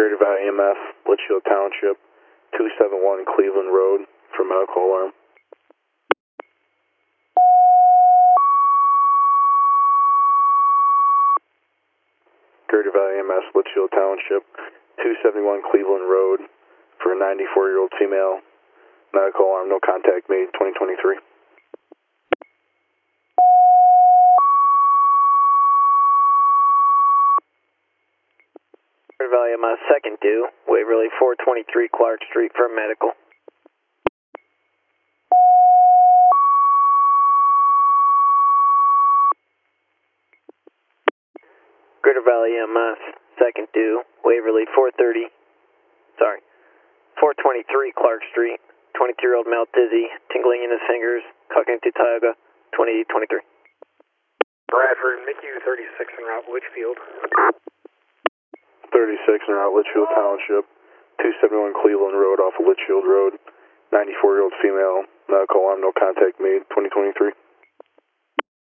Greater Valley EMS, Litchfield Township, 271 Cleveland Road for medical alarm. Greater Valley EMS, Litchfield Township, 271 Cleveland Road for a 94-year-old female, medical alarm, no contact made, 2023. Greater Valley EMS, second due, Waverly 423 Clark Street for medical. Greater Valley EMS, second due, Waverly 423 Clark Street, 22-year-old male dizzy, tingling in his fingers, cognitive Tioga, 2023. Bradford, MICU 36 en route Litchfield. 36 en route Litchfield Township, 271 Cleveland Road off of Litchfield Road, 94-year-old female, medical alarm, no contact made, 2023.